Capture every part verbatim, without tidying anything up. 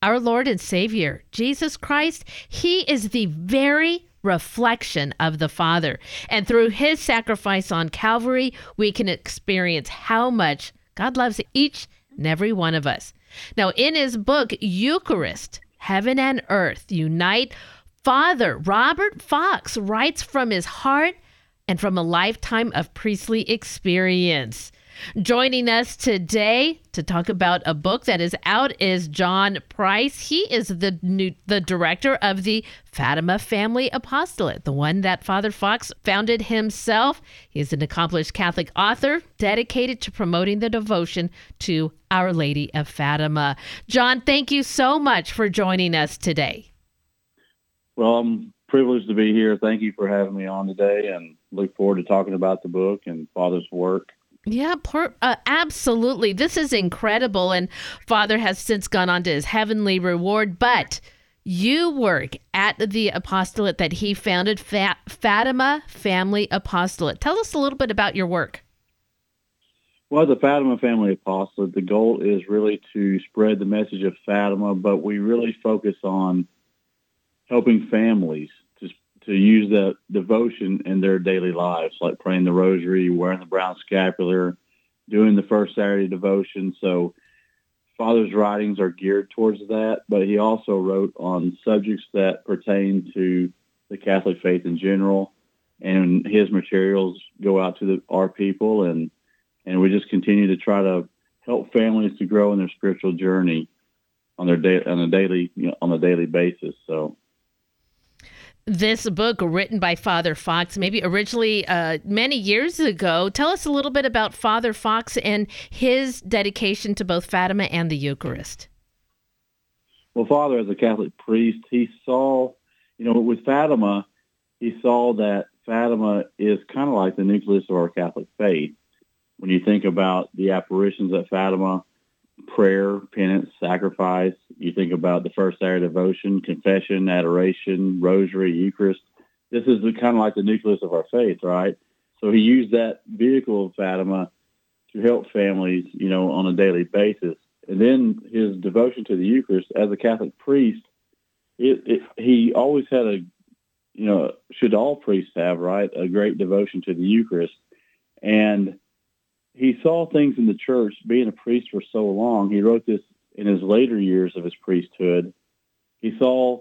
Our Lord and Savior, Jesus Christ, he is the very reflection of the Father. And through his sacrifice on Calvary, we can experience how much God loves each and every one of us. Now, in his book, Eucharist, Heaven and Earth Unite, Father Robert Fox writes from his heart and from a lifetime of priestly experience. Joining us today to talk about a book that is out is John Price. He is the new, the director of the Fatima Family Apostolate, the one that Father Fox founded himself. He is an accomplished Catholic author dedicated to promoting the devotion to Our Lady of Fatima. John, thank you so much for joining us today. Well, I'm privileged to be here. Thank you for having me on today, and look forward to talking about the book and Father's work. Yeah, per, uh, absolutely. This is incredible. And Father has since gone on to his heavenly reward. But you work at the apostolate that he founded, Fa- Fatima Family Apostolate. Tell us a little bit about your work. Well, the Fatima Family Apostolate, the goal is really to spread the message of Fatima, but we really focus on helping families to to use the devotion in their daily lives, like praying the rosary, wearing the brown scapular, doing the first Saturday devotion. So Father's writings are geared towards that, but he also wrote on subjects that pertain to the Catholic faith in general, and his materials go out to the, our people, and, and we just continue to try to help families to grow in their spiritual journey on their day, on a daily, you know, on a daily basis. So. This book written by Father Fox, maybe originally uh, many years ago. Tell us a little bit about Father Fox and his dedication to both Fatima and the Eucharist. Well, Father, as a Catholic priest, he saw, you know, with Fatima, he saw that Fatima is kind of like the nucleus of our Catholic faith. When you think about the apparitions at Fatima, prayer, penance, sacrifice. You think about the first Saturday devotion, confession, adoration, rosary, Eucharist. This is the, kind of like the nucleus of our faith, right? So he used that vehicle of Fatima to help families, you know, on a daily basis. And then his devotion to the Eucharist as a Catholic priest, it, it, he always had a, you know, should all priests have, right, a great devotion to the Eucharist. And he saw things in the church, being a priest for so long. He wrote this in his later years of his priesthood. He saw,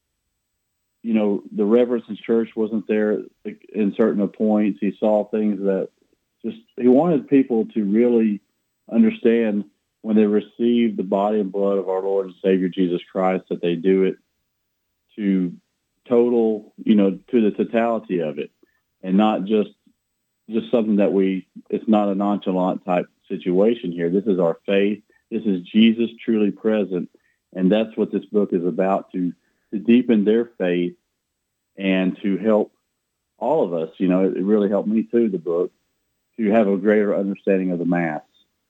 you know, the reverence in church wasn't there in certain points. He saw things that just, he wanted people to really understand when they receive the body and blood of our Lord and Savior Jesus Christ, that they do it to total, you know, to the totality of it, and not just just something that we, it's not a nonchalant type situation here. This is our faith. This is Jesus truly present. And that's what this book is about, to, to deepen their faith and to help all of us. You know, it, it really helped me too, the book, to have a greater understanding of the Mass.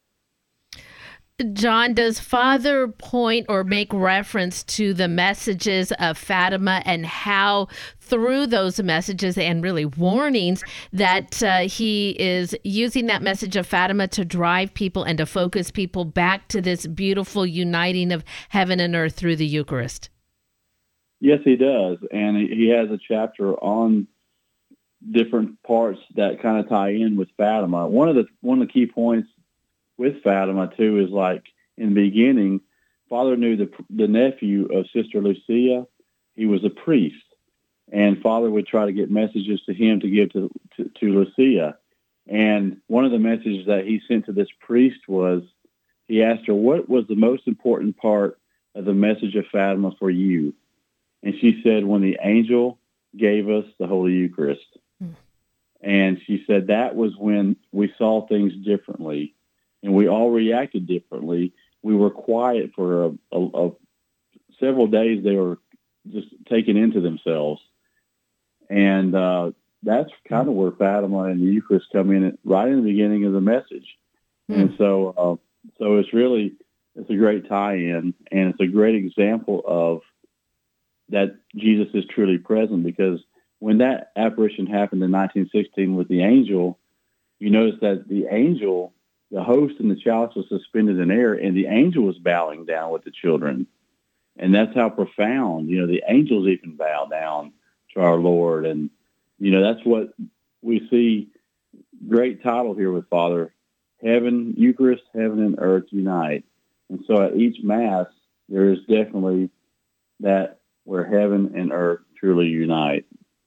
John, does Father point or make reference to the messages of Fatima and how through those messages and really warnings that uh, he is using that message of Fatima to drive people and to focus people back to this beautiful uniting of heaven and earth through the Eucharist? Yes, he does. And he has a chapter on different parts that kind of tie in with Fatima. One of the, one of the key points with Fatima, too, is like in the beginning, Father knew the the nephew of Sister Lucia. He was a priest, and Father would try to get messages to him to give to, to, to Lucia. And one of the messages that he sent to this priest was, he asked her, what was the most important part of the message of Fatima for you? And she said, when the angel gave us the Holy Eucharist. Mm. And she said that was when we saw things differently. And we all reacted differently. We were quiet for a, a, a, several days. They were just taken into themselves. And uh, that's kind of where Fatima and the Eucharist come in right in the beginning of the message. Mm. And so uh, so it's really, it's a great tie-in, and it's a great example of that Jesus is truly present, because when that apparition happened in nineteen sixteen with the angel, you notice that the angel, the host and the chalice was suspended in air, and the angel was bowing down with the children. And that's how profound, you know, the angels even bow down to our Lord. And, you know, that's what we see. Great title here with Father. Heaven, Eucharist, heaven and earth unite. And so at each Mass, there is definitely that where heaven and earth truly unite.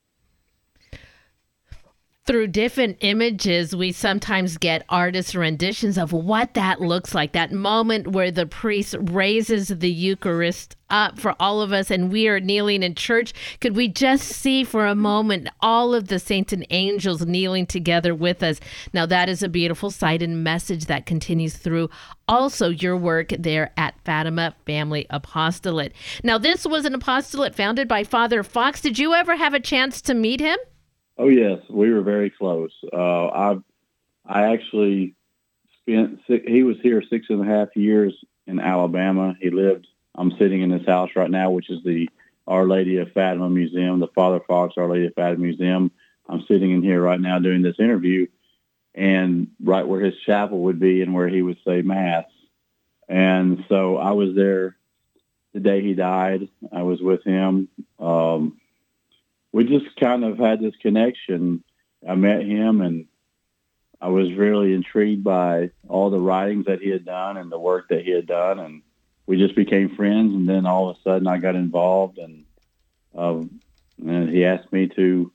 Through different images, we sometimes get artist renditions of what that looks like, that moment where the priest raises the Eucharist up for all of us and we are kneeling in church. Could we just see for a moment all of the saints and angels kneeling together with us? Now, that is a beautiful sight and message that continues through also your work there at Fatima Family Apostolate. Now, this was an apostolate founded by Father Fox. Did you ever have a chance to meet him? Oh, yes, we were very close. Uh, I I actually spent, six, he was here six and a half years in Alabama. He lived, I'm sitting in his house right now, which is the Our Lady of Fatima Museum, the Father Fox Our Lady of Fatima Museum. I'm sitting in here right now doing this interview, and right where his chapel would be and where he would say Mass. And so I was there the day he died. I was with him. Um, we just kind of had this connection. I met him, and I was really intrigued by all the writings that he had done and the work that he had done, and we just became friends. And then all of a sudden, I got involved, and um, and he asked me to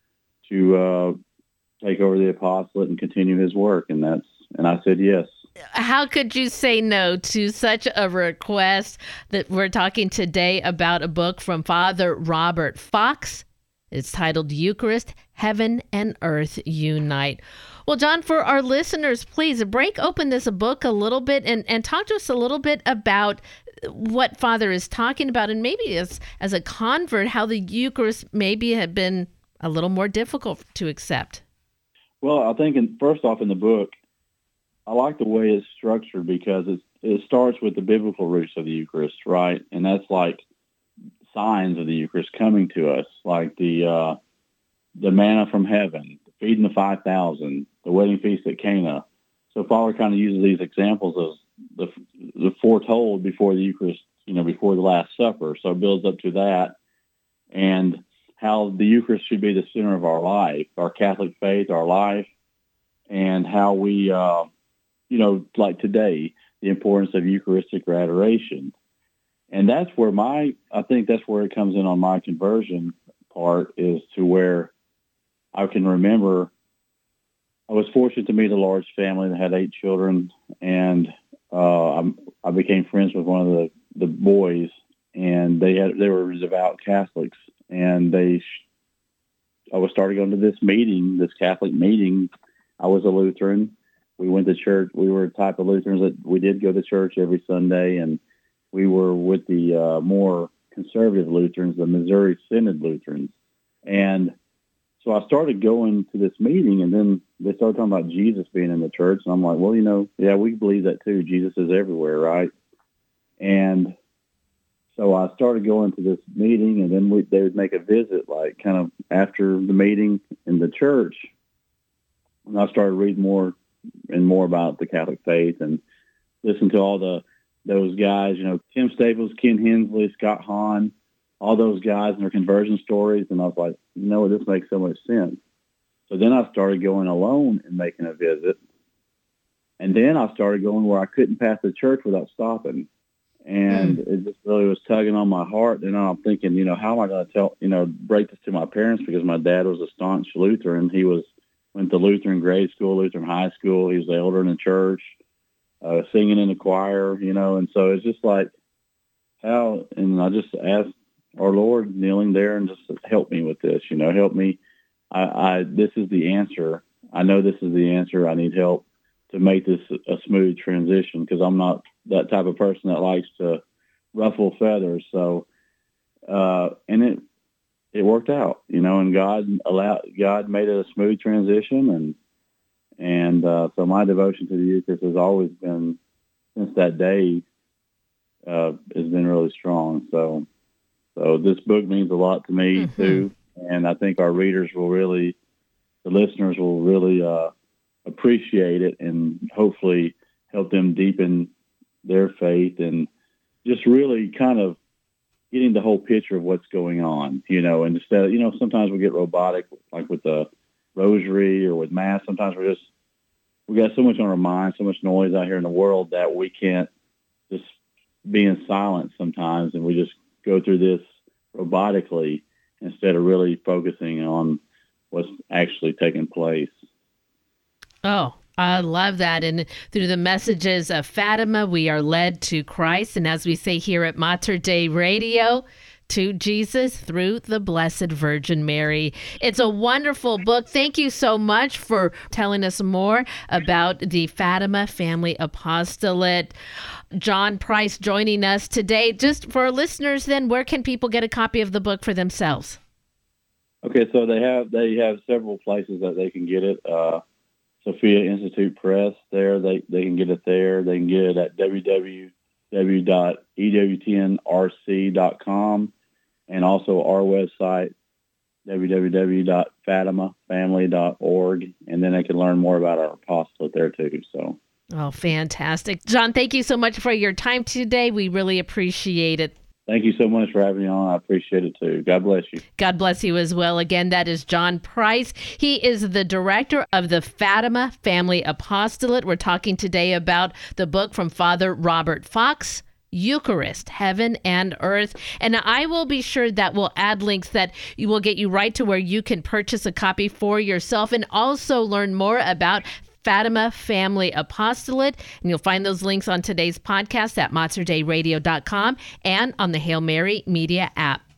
to uh, take over the apostolate and continue his work, and that's and I said yes. How could you say no to such a request? That we're talking today about a book from Father Robert Fox. It's titled Eucharist, Heaven and Earth Unite. Well, John, for our listeners, please break open this book a little bit and, and talk to us a little bit about what Father is talking about, and maybe as, as a convert, how the Eucharist maybe had been a little more difficult to accept. Well, I think in, first off in the book, I like the way it's structured because it's, it starts with the biblical roots of the Eucharist, right? And that's like signs of the Eucharist coming to us, like the uh, the manna from heaven, feeding the five thousand, the wedding feast at Cana. So Father kind of uses these examples of the, the foretold before the Eucharist, you know, before the Last Supper. So it builds up to that, and how the Eucharist should be the center of our life, our Catholic faith, our life, and how we, uh, you know, like today, the importance of Eucharistic adoration. And that's where my, I think that's where it comes in on my conversion part, is to where I can remember I was fortunate to meet a large family that had eight children, and uh, I, I became friends with one of the, the boys, and they had they were devout Catholics, and they, I was starting going to this meeting, this Catholic meeting. I was a Lutheran. We went to church. We were a type of Lutherans that we did go to church every Sunday, and we were with the uh, more conservative Lutherans, the Missouri Synod Lutherans. And so I started going to this meeting, and then they started talking about Jesus being in the church. And I'm like, well, you know, yeah, we believe that too. Jesus is everywhere, right? And so I started going to this meeting, and then we, they would make a visit, like kind of after the meeting in the church. And I started reading more and more about the Catholic faith and listen to all the those guys, you know, Tim Staples, Ken Hensley, Scott Hahn, all those guys and their conversion stories. And I was like, you know, this makes so much sense. So then I started going alone and making a visit. And then I started going where I couldn't pass the church without stopping. And mm. it just really was tugging on my heart. And I'm thinking, you know, how am I going to tell, you know, break this to my parents? Because my dad was a staunch Lutheran. He was, went to Lutheran grade school, Lutheran high school. He was the elder in the church. Uh, singing in the choir, you know, and so it's just like how, and I just asked our Lord kneeling there and just help me with this, you know, help me. I, I, this is the answer. I know this is the answer. I need help to make this a smooth transition because I'm not that type of person that likes to ruffle feathers. So, uh, and it, it worked out, you know, and God allowed, God made it a smooth transition. And, And uh, so my devotion to the Eucharist has always been, since that day, uh, has been really strong. So so this book means a lot to me, mm-hmm. too. And I think our readers will really, the listeners will really uh, appreciate it and hopefully help them deepen their faith and just really kind of getting the whole picture of what's going on, you know, and instead of, you know, sometimes we get robotic, like with the rosary or with Mass. Sometimes we're just, we got so much on our mind, so much noise out here in the world that we can't just be in silence sometimes, and we just go through this robotically instead of really focusing on what's actually taking place. Oh, I love that. And through the messages of Fatima, we are led to Christ. And as we say here at Mater Dei Radio, to Jesus through the Blessed Virgin Mary. It's a wonderful book. Thank you so much for telling us more about the Fatima Family Apostolate. John Price joining us today. Just for our listeners then, where can people get a copy of the book for themselves? Okay, so they have they have several places that they can get it. Uh, Sophia Institute Press, there they, they can get it there. They can get it at w w w dot e w t n r c dot com, and also our website, w w w dot fatima family dot org, and then they can learn more about our apostolate there too. So, oh, fantastic. John, thank you so much for your time today. We really appreciate it. Thank you so much for having me on. I appreciate it too. God bless you. God bless you as well. Again, that is John Price. He is the director of the Fatima Family Apostolate. We're talking today about the book from Father Robert Fox, Eucharist, Heaven and Earth. And I will be sure that we'll add links that you will get you right to where you can purchase a copy for yourself and also learn more about Fatima Family Apostolate. And you'll find those links on today's podcast at mater dei radio dot com and on the Hail Mary Media app.